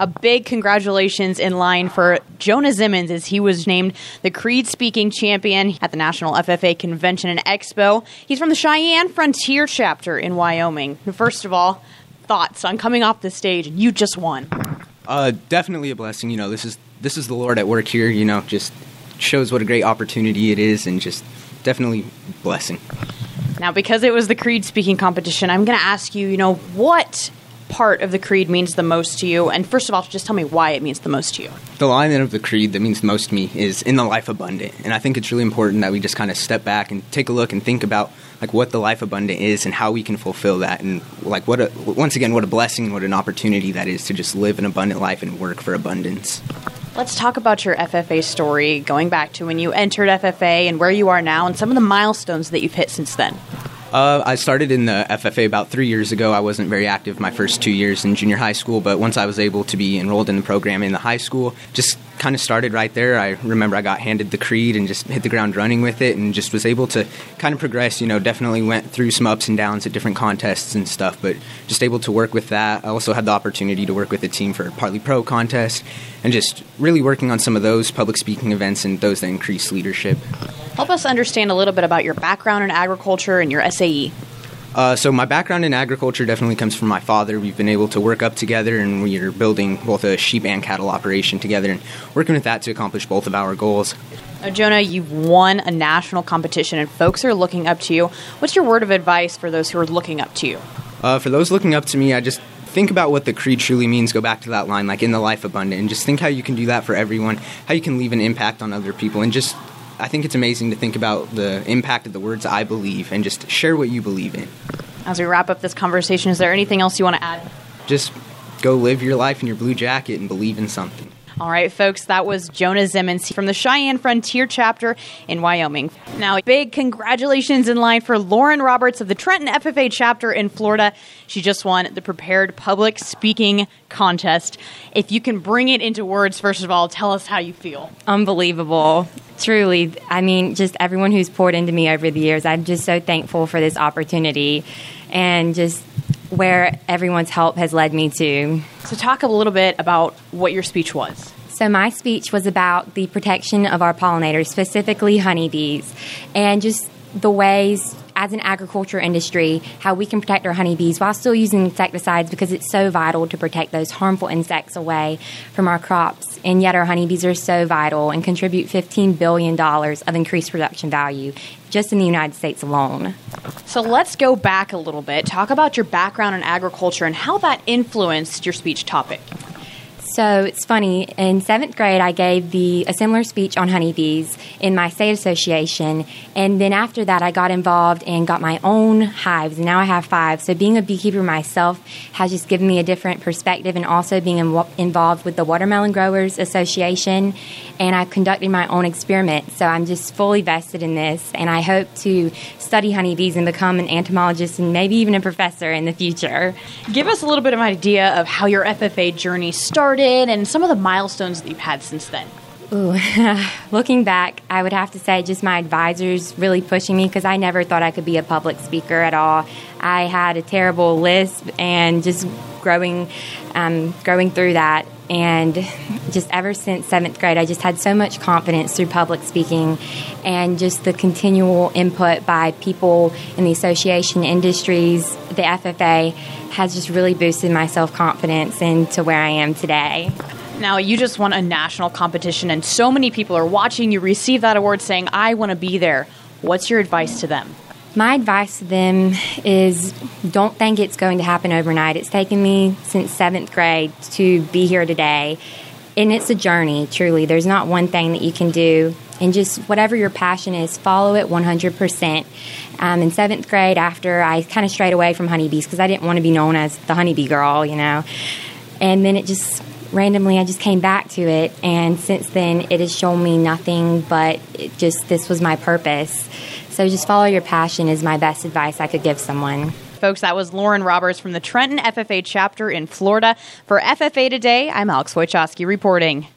A big congratulations in line for Jonah Zimmons as he was named the Creed Speaking Champion at the National FFA Convention and Expo. He's from the Cheyenne Frontier chapter in Wyoming. First of all, thoughts on coming off the stage and you just won? Definitely a blessing. This is the Lord at work here. Just shows what a great opportunity it is, and just definitely blessing. Now, because it was the Creed Speaking competition, I'm going to ask you, what part of the Creed means the most to you? And first of all, just tell me why it means the most to you. The line of the Creed that means the most to me is in the life abundant. And I think it's really important that we just kind of step back and take a look and think about what the life abundant is and how we can fulfill that. And what a blessing and what an opportunity that is to just live an abundant life and work for abundance. Let's talk about your FFA story, going back to when you entered FFA and where you are now and some of the milestones that you've hit since then. I started in the FFA about 3 years ago. I wasn't very active my first 2 years in junior high school, but once I was able to be enrolled in the program in the high school, just kind of started right there. I remember I got handed the Creed and just hit the ground running with it and just was able to kind of progress. Definitely went through some ups and downs at different contests and stuff, but just able to work with that. I also had the opportunity to work with a team for a Partly Pro contest and just really working on some of those public speaking events and those that increase leadership. Help us understand a little bit about your background in agriculture and your SAE. So my background in agriculture definitely comes from my father. We've been able to work up together, and we are building both a sheep and cattle operation together and working with that to accomplish both of our goals. Now, Jonah, you've won a national competition and folks are looking up to you. What's your word of advice for those who are looking up to you? For those looking up to me, I just think about what the Creed truly means. Go back to that line, in the life abundant, and just think how you can do that for everyone, how you can leave an impact on other people, and just I think it's amazing to think about the impact of the words I believe and just share what you believe in. As we wrap up this conversation, is there anything else you want to add? Just go live your life in your blue jacket and believe in something. All right, folks, that was Jonah Zimmons from the Cheyenne Frontier chapter in Wyoming. Now, big congratulations in line for Lauren Roberts of the Trenton FFA chapter in Florida. She just won the Prepared Public Speaking Contest. If you can bring it into words, first of all, tell us how you feel. Unbelievable. Truly. Just everyone who's poured into me over the years, I'm just so thankful for this opportunity and just where everyone's help has led me to. So talk a little bit about what your speech was. So my speech was about the protection of our pollinators, specifically honeybees, and just the ways as an agriculture industry, how we can protect our honeybees while still using insecticides because it's so vital to protect those harmful insects away from our crops. And yet our honeybees are so vital and contribute $15 billion of increased production value just in the United States alone. So let's go back a little bit. Talk about your background in agriculture and how that influenced your speech topic. So it's funny, in 7th grade I gave a similar speech on honeybees in my state association, and then after that I got involved and got my own hives, and now I have 5. So being a beekeeper myself has just given me a different perspective, and also being involved with the Watermelon Growers Association, and I've conducted my own experiments. So I'm just fully vested in this, and I hope to study honeybees and become an entomologist and maybe even a professor in the future. Give us a little bit of an idea of how your FFA journey started and some of the milestones that you've had since then. Ooh, looking back, I would have to say just my advisors really pushing me because I never thought I could be a public speaker at all. I had a terrible lisp and just growing through that. And just ever since 7th grade, I just had so much confidence through public speaking, and just the continual input by people in the association industries, the FFA, has just really boosted my self-confidence into where I am today. Now, you just won a national competition, and so many people are watching you receive that award saying, I want to be there. What's your advice to them? My advice to them is don't think it's going to happen overnight. It's taken me since 7th grade to be here today, and it's a journey, truly. There's not one thing that you can do, and just whatever your passion is, follow it 100%. In 7th grade, after I kind of strayed away from honeybees because I didn't want to be known as the honeybee girl, and then it just randomly I just came back to it, and since then it has shown me nothing but this was my purpose. So just follow your passion is my best advice I could give someone. Folks, that was Lauren Roberts from the Trenton FFA chapter in Florida. For FFA Today, I'm Alex Wojcicki reporting.